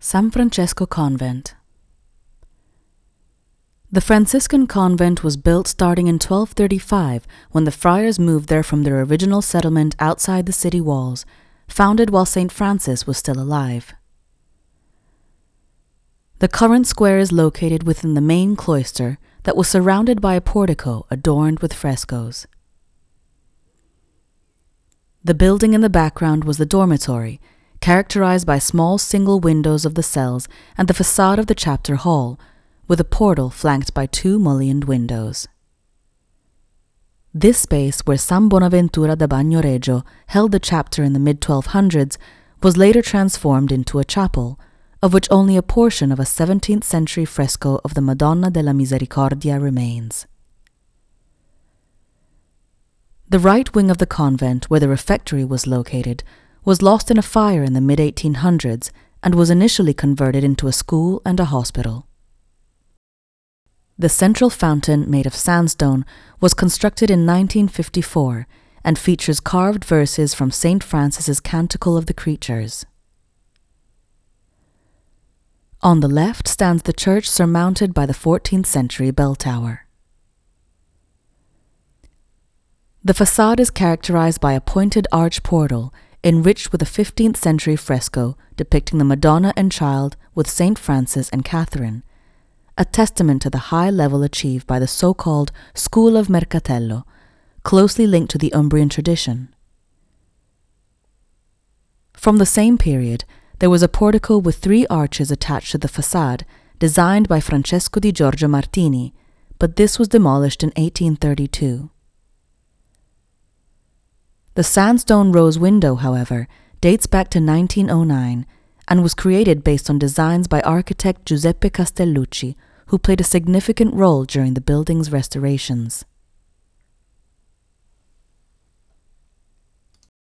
San Francesco Convent. The Franciscan convent was built starting in 1235 when the friars moved there from their original settlement outside the city walls, founded while St. Francis was still alive. The current square is located within the main cloister that was surrounded by a portico adorned with frescoes. The building in the background was the dormitory, characterized by small single windows of the cells and the facade of the chapter hall, with a portal flanked by two mullioned windows. This space, where San Bonaventura da Bagnoregio held the chapter in the mid-1200s, was later transformed into a chapel, of which only a portion of a 17th century fresco of the Madonna della Misericordia remains. The right wing of the convent, where the refectory was located, was lost in a fire in the mid-1800s and was initially converted into a school and a hospital. The central fountain, made of sandstone, was constructed in 1954 and features carved verses from St. Francis's Canticle of the Creatures. On the left stands the church surmounted by the 14th century bell tower. The facade is characterized by a pointed arch portal enriched with a 15th century fresco depicting the Madonna and Child with St. Francis and Catherine, a testament to the high level achieved by the so-called School of Mercatello, closely linked to the Umbrian tradition. From the same period, there was a portico with 3 arches attached to the facade, designed by Francesco di Giorgio Martini, but this was demolished in 1832. The sandstone rose window, however, dates back to 1909 and was created based on designs by architect Giuseppe Castellucci, who played a significant role during the building's restorations.